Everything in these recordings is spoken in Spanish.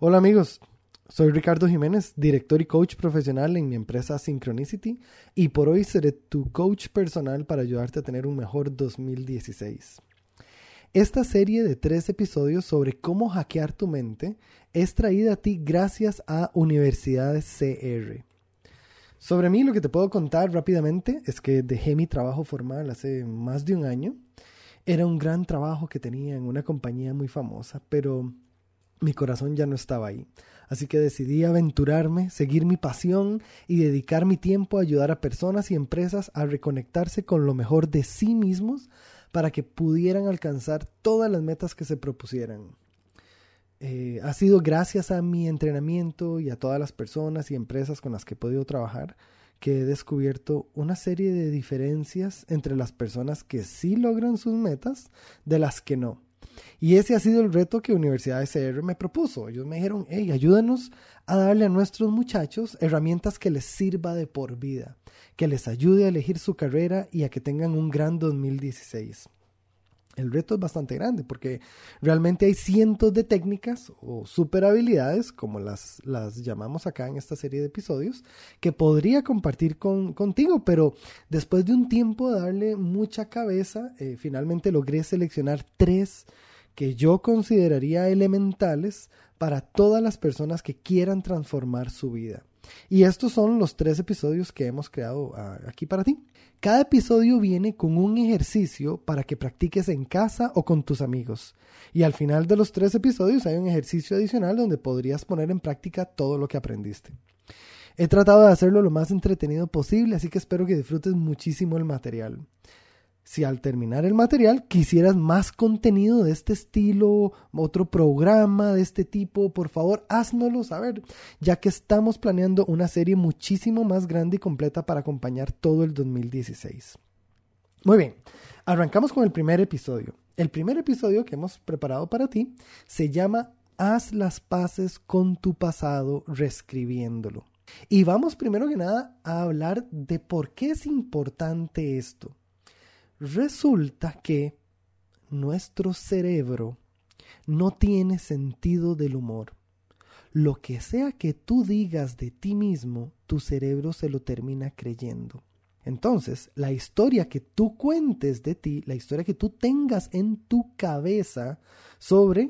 Hola amigos, soy Ricardo Jiménez, director y coach profesional en mi empresa Synchronicity y por hoy seré tu coach personal para ayudarte a tener un mejor 2016. Esta serie de 3 episodios sobre cómo hackear tu mente es traída a ti gracias a Universidades CR. Sobre mí lo que te puedo contar rápidamente es que dejé mi trabajo formal hace más de un año. Era un gran trabajo que tenía en una compañía muy famosa, pero mi corazón ya no estaba ahí. Así que decidí aventurarme, seguir mi pasión y dedicar mi tiempo a ayudar a personas y empresas a reconectarse con lo mejor de sí mismos para que pudieran alcanzar todas las metas que se propusieran. Ha sido gracias a mi entrenamiento y a todas las personas y empresas con las que he podido trabajar que he descubierto una serie de diferencias entre las personas que sí logran sus metas de las que no. Y ese ha sido el reto que Universidades CR me propuso. Ellos me dijeron, hey, ayúdanos a darle a nuestros muchachos herramientas que les sirva de por vida, que les ayude a elegir su carrera y a que tengan un gran 2016. El reto es bastante grande porque realmente hay cientos de técnicas o super habilidades, como las llamamos acá en esta serie de episodios, que podría compartir contigo, pero después de un tiempo de darle mucha cabeza, finalmente logré seleccionar 3 que yo consideraría elementales para todas las personas que quieran transformar su vida. Y estos son los 3 episodios que hemos creado aquí para ti. Cada episodio viene con un ejercicio para que practiques en casa o con tus amigos. Y al final de los 3 episodios hay un ejercicio adicional donde podrías poner en práctica todo lo que aprendiste. He tratado de hacerlo lo más entretenido posible, así que espero que disfrutes muchísimo el material. Si al terminar el material quisieras más contenido de este estilo, otro programa de este tipo, por favor, háznoslo saber, ya que estamos planeando una serie muchísimo más grande y completa para acompañar todo el 2016. Muy bien, arrancamos con el primer episodio. El primer episodio que hemos preparado para ti se llama Haz las paces con tu pasado reescribiéndolo. Y vamos primero que nada a hablar de por qué es importante esto. Resulta que nuestro cerebro no tiene sentido del humor. Lo que sea que tú digas de ti mismo, tu cerebro se lo termina creyendo. Entonces, la historia que tú cuentes de ti, la historia que tú tengas en tu cabeza sobre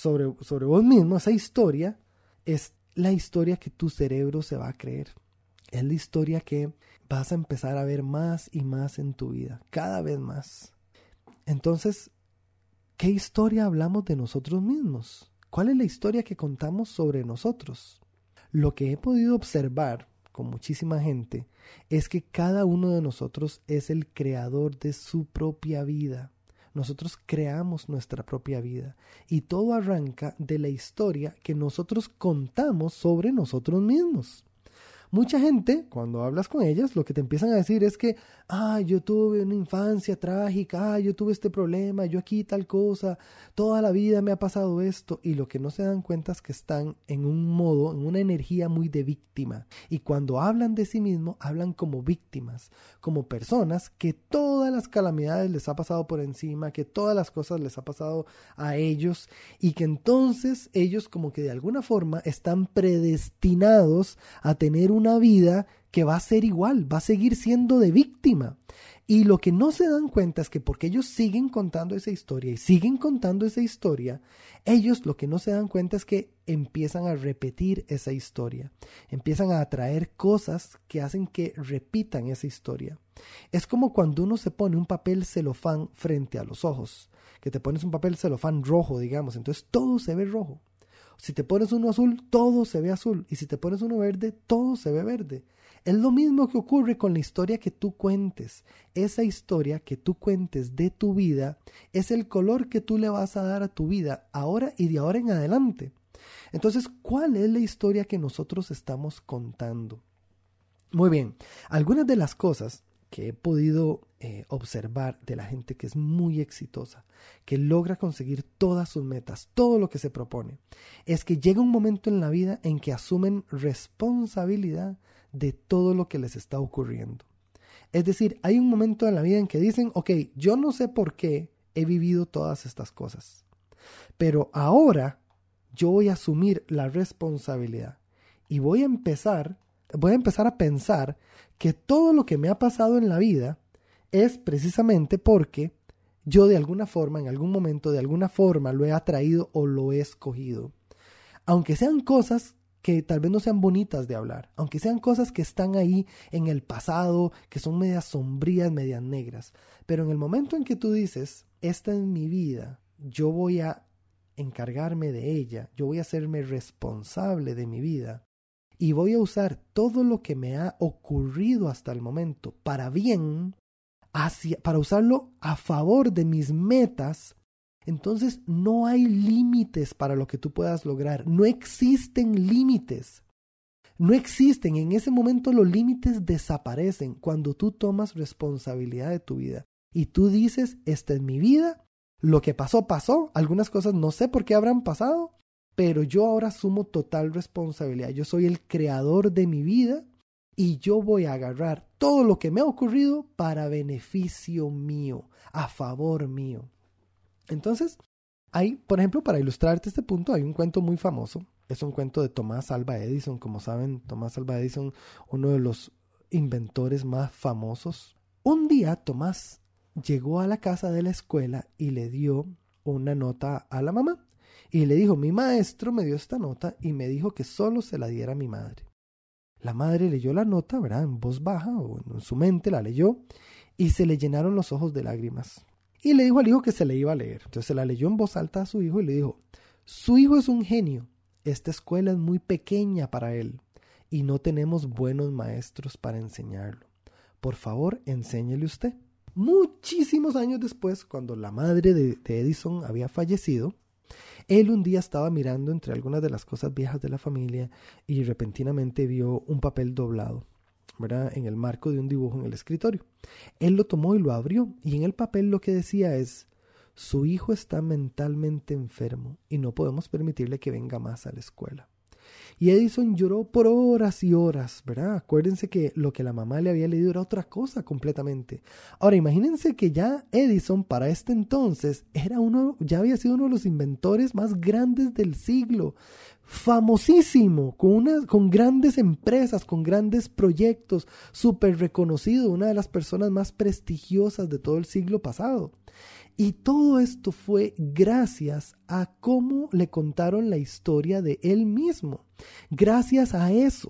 vos mismo, esa historia es la historia que tu cerebro se va a creer. Es la historia que vas a empezar a ver más y más en tu vida, cada vez más. Entonces, ¿qué historia hablamos de nosotros mismos? ¿Cuál es la historia que contamos sobre nosotros? Lo que he podido observar con muchísima gente es que cada uno de nosotros es el creador de su propia vida. Nosotros creamos nuestra propia vida y todo arranca de la historia que nosotros contamos sobre nosotros mismos. Mucha gente, cuando hablas con ellas, lo que te empiezan a decir es que, yo tuve una infancia trágica, yo tuve este problema, yo aquí tal cosa, toda la vida me ha pasado esto, y lo que no se dan cuenta es que están en un modo, en una energía muy de víctima, y cuando hablan de sí mismos, hablan como víctimas, como personas que todas las calamidades les ha pasado por encima, que todas las cosas les ha pasado a ellos, y que entonces ellos como que de alguna forma están predestinados a tener una vida que va a ser igual, va a seguir siendo de víctima. Y lo que no se dan cuenta es que porque ellos siguen contando esa historia y siguen contando esa historia, ellos lo que no se dan cuenta es que empiezan a repetir esa historia, empiezan a atraer cosas que hacen que repitan esa historia. Es como cuando uno se pone un papel celofán frente a los ojos, que te pones un papel celofán rojo, digamos, entonces todo se ve rojo. Si te pones uno azul, todo se ve azul. Y si te pones uno verde, todo se ve verde. Es lo mismo que ocurre con la historia que tú cuentes. Esa historia que tú cuentes de tu vida es el color que tú le vas a dar a tu vida ahora y de ahora en adelante. Entonces, ¿cuál es la historia que nosotros estamos contando? Muy bien, algunas de las cosas que he podido observar de la gente que es muy exitosa, que logra conseguir todas sus metas, todo lo que se propone, es que llega un momento en la vida en que asumen responsabilidad de todo lo que les está ocurriendo. Es decir, hay un momento en la vida en que dicen, ok, yo no sé por qué he vivido todas estas cosas, pero ahora yo voy a asumir la responsabilidad y voy a empezar a pensar que todo lo que me ha pasado en la vida es precisamente porque yo de alguna forma, en algún momento, de alguna forma lo he atraído o lo he escogido. Aunque sean cosas que tal vez no sean bonitas de hablar, aunque sean cosas que están ahí en el pasado, que son medias sombrías, medias negras. Pero en el momento en que tú dices, esta es mi vida, yo voy a encargarme de ella, yo voy a hacerme responsable de mi vida y voy a usar todo lo que me ha ocurrido hasta el momento para bien, para usarlo a favor de mis metas. Entonces no hay límites para lo que tú puedas lograr. No existen límites. No existen. En ese momento los límites desaparecen cuando tú tomas responsabilidad de tu vida. Y tú dices, esta es mi vida. Lo que pasó, pasó. Algunas cosas no sé por qué habrán pasado. Pero yo ahora asumo total responsabilidad. Yo soy el creador de mi vida. Y yo voy a agarrar todo lo que me ha ocurrido para beneficio mío. A favor mío. Entonces, hay, por ejemplo, para ilustrarte este punto, hay un cuento muy famoso. Es un cuento de Tomás Alva Edison. Como saben, Tomás Alva Edison, uno de los inventores más famosos. Un día, Tomás llegó a la casa de la escuela y le dio una nota a la mamá. Y le dijo, mi maestro me dio esta nota y me dijo que solo se la diera a mi madre. La madre leyó la nota, ¿verdad? En voz baja o en su mente la leyó y se le llenaron los ojos de lágrimas. Y le dijo al hijo que se le iba a leer. Entonces se la leyó en voz alta a su hijo y le dijo, su hijo es un genio. Esta escuela es muy pequeña para él y no tenemos buenos maestros para enseñarlo. Por favor, enséñele usted. Muchísimos años después, cuando la madre de Edison había fallecido, él un día estaba mirando entre algunas de las cosas viejas de la familia y repentinamente vio un papel doblado, ¿verdad?, en el marco de un dibujo en el escritorio. Él lo tomó y lo abrió y en el papel lo que decía es, su hijo está mentalmente enfermo y no podemos permitirle que venga más a la escuela. Y Edison lloró por horas y horas, ¿verdad? Acuérdense que lo que la mamá le había leído era otra cosa completamente. Ahora, imagínense que ya Edison para este entonces ya había sido uno de los inventores más grandes del siglo. Famosísimo, con grandes empresas, con grandes proyectos, súper reconocido, una de las personas más prestigiosas de todo el siglo pasado. Y todo esto fue gracias a cómo le contaron la historia de él mismo. Gracias a eso.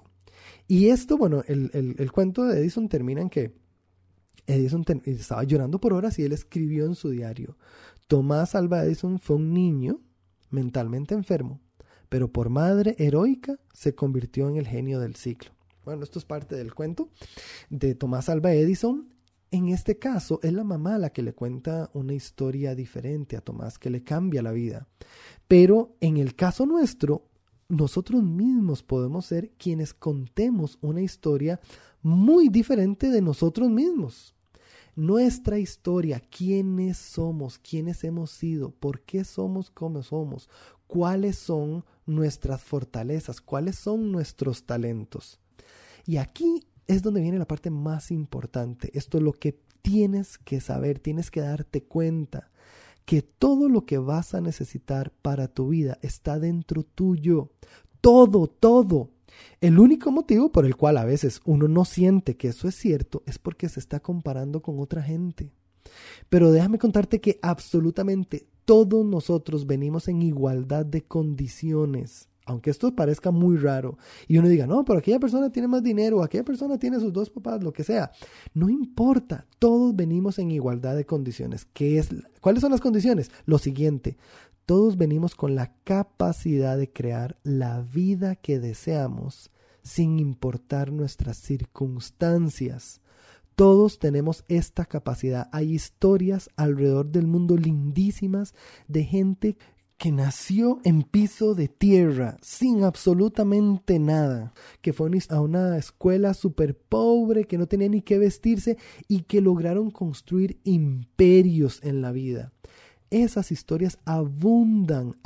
Y esto, bueno, el cuento de Edison termina en que Edison estaba llorando por horas y él escribió en su diario, Tomás Alva Edison fue un niño mentalmente enfermo, pero por madre heroica se convirtió en el genio del siglo. Bueno, esto es parte del cuento de Tomás Alva Edison. En este caso, es la mamá la que le cuenta una historia diferente a Tomás, que le cambia la vida. Pero en el caso nuestro, nosotros mismos podemos ser quienes contemos una historia muy diferente de nosotros mismos. Nuestra historia, quiénes somos, quiénes hemos sido, por qué somos como somos, cuáles son nuestras fortalezas, cuáles son nuestros talentos. Y aquí es donde viene la parte más importante. Esto es lo que tienes que saber, tienes que darte cuenta que todo lo que vas a necesitar para tu vida está dentro tuyo. Todo, todo. El único motivo por el cual a veces uno no siente que eso es cierto es porque se está comparando con otra gente. Pero déjame contarte que absolutamente todos nosotros venimos en igualdad de condiciones. Aunque esto parezca muy raro y uno diga, no, pero aquella persona tiene más dinero, aquella persona tiene sus dos papás, lo que sea. No importa, todos venimos en igualdad de condiciones. ¿Cuáles son las condiciones? Lo siguiente, todos venimos con la capacidad de crear la vida que deseamos sin importar nuestras circunstancias. Todos tenemos esta capacidad. Hay historias alrededor del mundo lindísimas de gente que nació en piso de tierra, sin absolutamente nada, que fue a una escuela súper pobre, que no tenía ni qué vestirse y que lograron construir imperios en la vida. Esas historias abundan.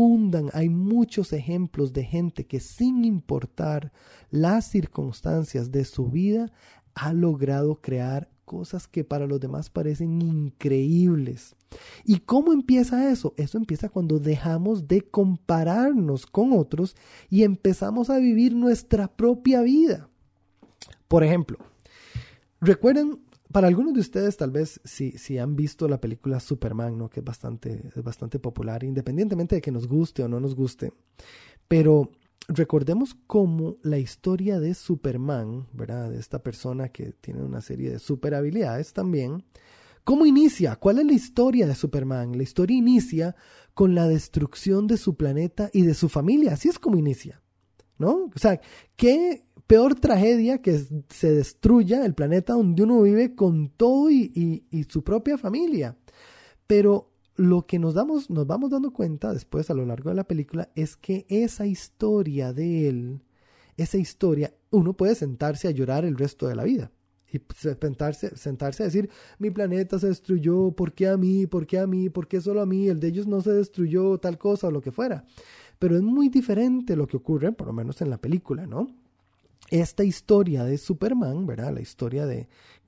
Hay muchos ejemplos de gente que sin importar las circunstancias de su vida ha logrado crear cosas que para los demás parecen increíbles. ¿Y cómo empieza eso? Eso empieza cuando dejamos de compararnos con otros y empezamos a vivir nuestra propia vida. Por ejemplo, recuerden, para algunos de ustedes tal vez si han visto la película Superman, ¿no? Que es bastante popular, independientemente de que nos guste o no nos guste. Pero recordemos cómo la historia de Superman, ¿verdad? De esta persona que tiene una serie de super habilidades también. ¿Cómo inicia? ¿Cuál es la historia de Superman? La historia inicia con la destrucción de su planeta y de su familia. Así es como inicia, ¿no? O sea, ¿qué peor tragedia que se destruya el planeta donde uno vive con todo y su propia familia? Pero lo que nos vamos dando cuenta después a lo largo de la película es que esa historia de él, esa historia, uno puede sentarse a llorar el resto de la vida. Y sentarse a decir, mi planeta se destruyó, ¿por qué a mí? ¿Por qué a mí? ¿Por qué solo a mí? El de ellos no se destruyó, tal cosa o lo que fuera. Pero es muy diferente lo que ocurre, por lo menos en la película, ¿no? Esta historia de Superman, ¿verdad? La historia de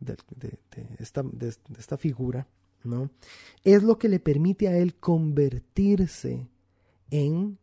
esta figura, ¿no? Es lo que le permite a él convertirse en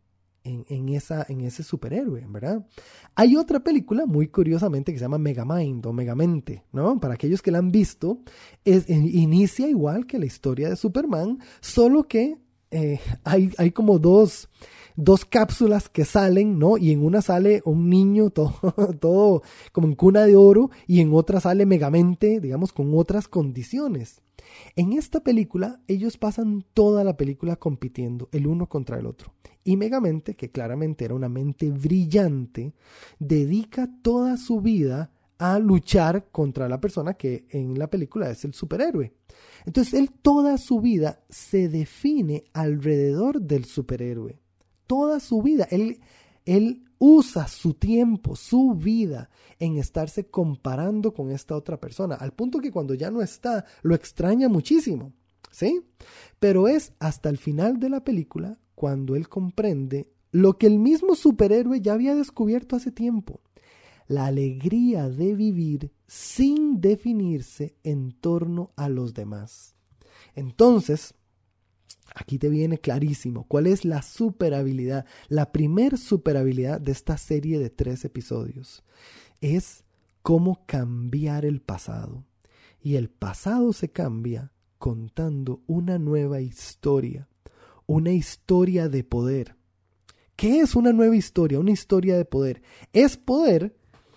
ese superhéroe, ¿verdad? Hay otra película muy curiosamente que se llama Megamind o Megamente, ¿no? Para aquellos que la han visto, inicia igual que la historia de Superman, solo que hay como dos cápsulas que salen, ¿no? Y en una sale un niño todo como en cuna de oro y en otra sale Megamente, digamos, con otras condiciones. En esta película, ellos pasan toda la película compitiendo el uno contra el otro. Y Megamente, que claramente era una mente brillante, dedica toda su vida a luchar contra la persona que en la película es el superhéroe. Entonces, él toda su vida se define alrededor del superhéroe. Toda su vida. Él usa su tiempo, su vida en estarse comparando con esta otra persona, al punto que cuando ya no está, lo extraña muchísimo, ¿sí? Pero es hasta el final de la película cuando él comprende lo que el mismo superhéroe ya había descubierto hace tiempo: la alegría de vivir sin definirse en torno a los demás. Entonces, aquí te viene clarísimo cuál es la superhabilidad, la primer superhabilidad de esta serie de 3 episodios. Es cómo cambiar el pasado. Y el pasado se cambia contando una nueva historia, una historia de poder. ¿Qué es una nueva historia? Una historia de poder. Es poder,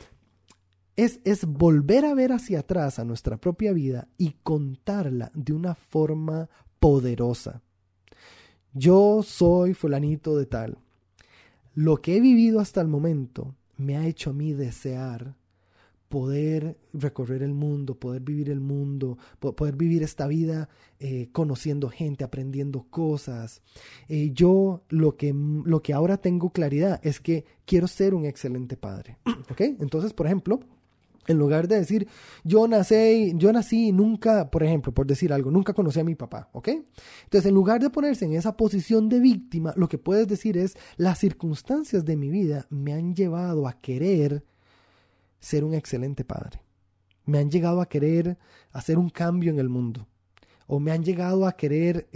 es volver a ver hacia atrás a nuestra propia vida y contarla de una forma poderosa. Yo soy fulanito de tal. Lo que he vivido hasta el momento me ha hecho a mí desear poder recorrer el mundo, poder vivir el mundo, poder vivir esta vida conociendo gente, aprendiendo cosas. Yo lo que ahora tengo claridad es que quiero ser un excelente padre. ¿Ok? Entonces, por ejemplo, en lugar de decir, yo nací y nunca, por ejemplo, por decir algo, nunca conocí a mi papá, ¿ok? Entonces, en lugar de ponerse en esa posición de víctima, lo que puedes decir es, las circunstancias de mi vida me han llevado a querer ser un excelente padre. Me han llegado a querer hacer un cambio en el mundo. O me han llegado a querer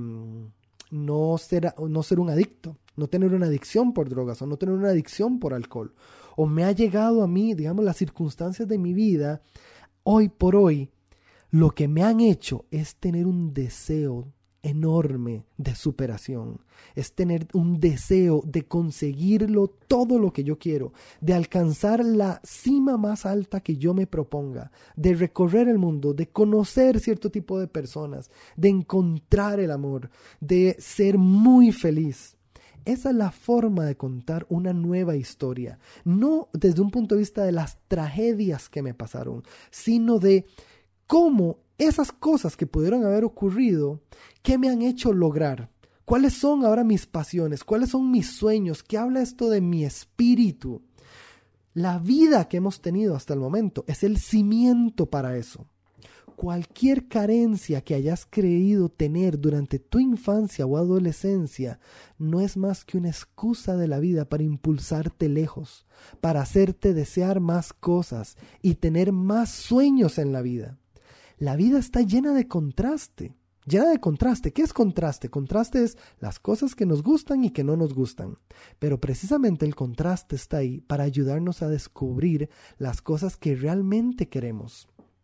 no ser un adicto, no tener una adicción por drogas o no tener una adicción por alcohol. O me ha llegado a mí, digamos, las circunstancias de mi vida, hoy por hoy, lo que me han hecho es tener un deseo enorme de superación, es tener un deseo de conseguirlo todo lo que yo quiero, de alcanzar la cima más alta que yo me proponga, de recorrer el mundo, de conocer cierto tipo de personas, de encontrar el amor, de ser muy feliz. Esa es la forma de contar una nueva historia, no desde un punto de vista de las tragedias que me pasaron, sino de cómo esas cosas que pudieron haber ocurrido, ¿qué me han hecho lograr? ¿Cuáles son ahora mis pasiones? ¿Cuáles son mis sueños? ¿Qué habla esto de mi espíritu? La vida que hemos tenido hasta el momento es el cimiento para eso. Cualquier carencia que hayas creído tener durante tu infancia o adolescencia no es más que una excusa de la vida para impulsarte lejos, para hacerte desear más cosas y tener más sueños en la vida. La vida está llena de contraste. Llena de contraste. ¿Qué es contraste? Contraste es las cosas que nos gustan y que no nos gustan. Pero precisamente el contraste está ahí para ayudarnos a descubrir las cosas que realmente queremos.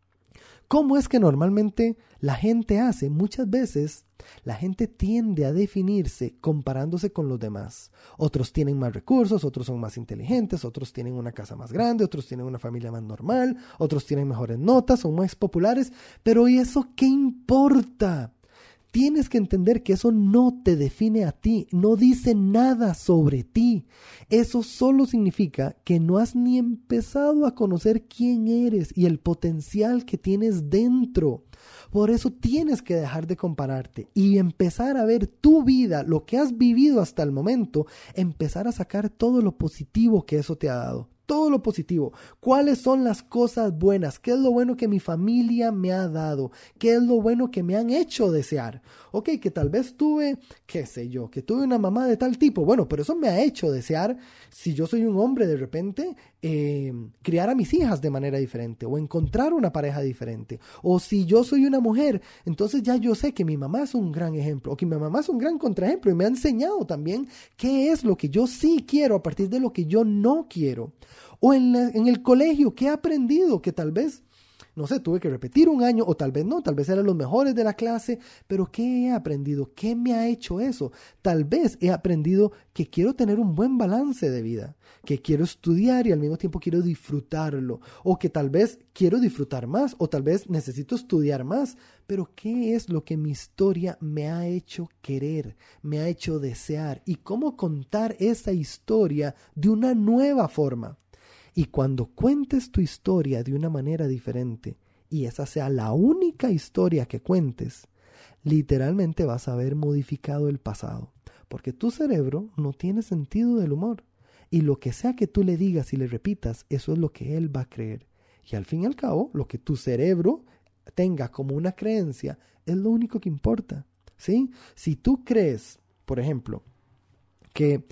¿Cómo es que normalmente la gente hace? Muchas veces la gente tiende a definirse comparándose con los demás. Otros tienen más recursos, otros son más inteligentes, otros tienen una casa más grande, otros tienen una familia más normal, otros tienen mejores notas, son más populares. Pero ¿y eso qué importa? Tienes que entender que eso no te define a ti, no dice nada sobre ti. Eso solo significa que no has ni empezado a conocer quién eres y el potencial que tienes dentro. Por eso tienes que dejar de compararte y empezar a ver tu vida, lo que has vivido hasta el momento, empezar a sacar todo lo positivo que eso te ha dado. Todo lo positivo. ¿Cuáles son las cosas buenas? ¿Qué es lo bueno que mi familia me ha dado? ¿Qué es lo bueno que me han hecho desear? Ok, que tal vez tuve, qué sé yo, que tuve una mamá de tal tipo. Bueno, pero eso me ha hecho desear, si yo soy un hombre de repente, criar a mis hijas de manera diferente o encontrar una pareja diferente. O si yo soy una mujer, entonces ya yo sé que mi mamá es un gran ejemplo o que mi mamá es un gran contraejemplo y me ha enseñado también qué es lo que yo sí quiero a partir de lo que yo no quiero. O en el colegio, ¿qué he aprendido? Que tal vez, no sé, tuve que repetir un año o tal vez no, tal vez eran los mejores de la clase, pero ¿qué he aprendido? ¿Qué me ha hecho eso? Tal vez he aprendido que quiero tener un buen balance de vida, que quiero estudiar y al mismo tiempo quiero disfrutarlo, o que tal vez quiero disfrutar más, o tal vez necesito estudiar más, pero ¿qué es lo que mi historia me ha hecho querer, me ha hecho desear? Y cómo contar esa historia de una nueva forma. Y cuando cuentes tu historia de una manera diferente, y esa sea la única historia que cuentes, literalmente vas a haber modificado el pasado. Porque tu cerebro no tiene sentido del humor. Y lo que sea que tú le digas y le repitas, eso es lo que él va a creer. Y al fin y al cabo, lo que tu cerebro tenga como una creencia es lo único que importa, ¿sí? Si tú crees, por ejemplo, que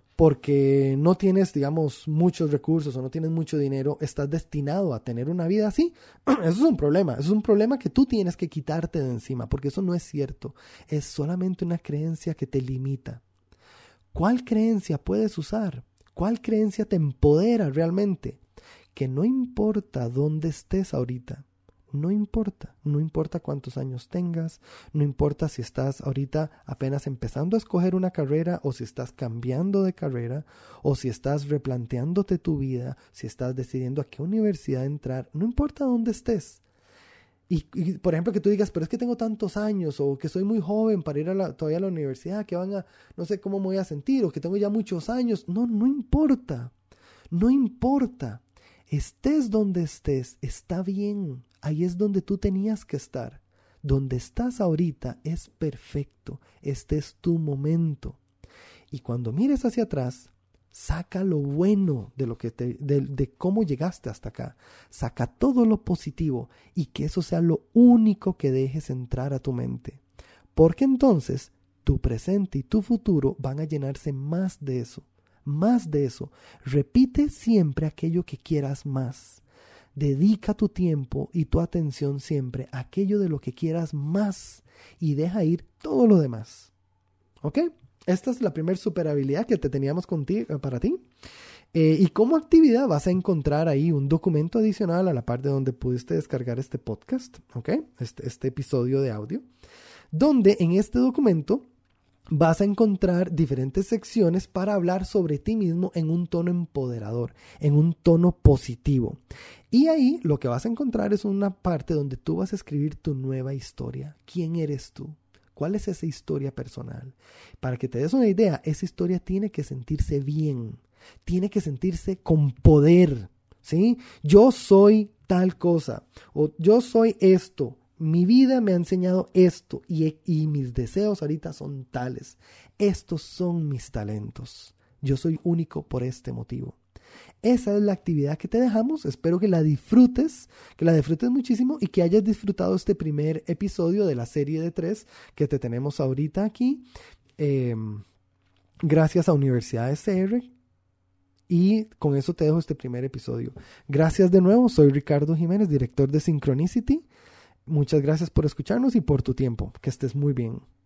porque no tienes, digamos, muchos recursos o no tienes mucho dinero, estás destinado a tener una vida así, eso es un problema. Eso es un problema que tú tienes que quitarte de encima, porque eso no es cierto. Es solamente una creencia que te limita. ¿Cuál creencia puedes usar? ¿Cuál creencia te empodera realmente? Que no importa dónde estés ahorita. No importa cuántos años tengas, no importa si estás ahorita apenas empezando a escoger una carrera o si estás cambiando de carrera o si estás replanteándote tu vida, si estás decidiendo a qué universidad entrar, no importa dónde estés. Y por ejemplo que tú digas, pero es que tengo tantos años o que soy muy joven para ir todavía a la universidad, que no sé cómo me voy a sentir o que tengo ya muchos años. No importa, no importa. Estés donde estés, está bien. Ahí es donde tú tenías que estar. Donde estás ahorita es perfecto. Este es tu momento. Y cuando mires hacia atrás, saca lo bueno de de cómo llegaste hasta acá. Saca todo lo positivo y que eso sea lo único que dejes entrar a tu mente. Porque entonces tu presente y tu futuro van a llenarse más de eso. Más de eso. Repite siempre aquello que quieras más. Dedica tu tiempo y tu atención siempre a aquello de lo que quieras más y deja ir todo lo demás. ¿Ok? Esta es la primera super habilidad que te teníamos para ti. Y como actividad vas a encontrar ahí un documento adicional a la parte donde pudiste descargar este podcast, ¿ok? Este episodio de audio, donde en este documento vas a encontrar diferentes secciones para hablar sobre ti mismo en un tono empoderador, en un tono positivo. Y ahí lo que vas a encontrar es una parte donde tú vas a escribir tu nueva historia. ¿Quién eres tú? ¿Cuál es esa historia personal? Para que te des una idea, esa historia tiene que sentirse bien, tiene que sentirse con poder, ¿sí? Yo soy tal cosa, o yo soy esto. Mi vida me ha enseñado esto y mis deseos ahorita son tales. Estos son mis talentos. Yo soy único por este motivo. Esa es la actividad que te dejamos. Espero que la disfrutes muchísimo y que hayas disfrutado este primer episodio de la serie de 3 que te tenemos ahorita aquí. Gracias a Universidad SR. Y con eso te dejo este primer episodio. Gracias de nuevo. Soy Ricardo Jiménez, director de Synchronicity. Muchas gracias por escucharnos y por tu tiempo. Que estés muy bien.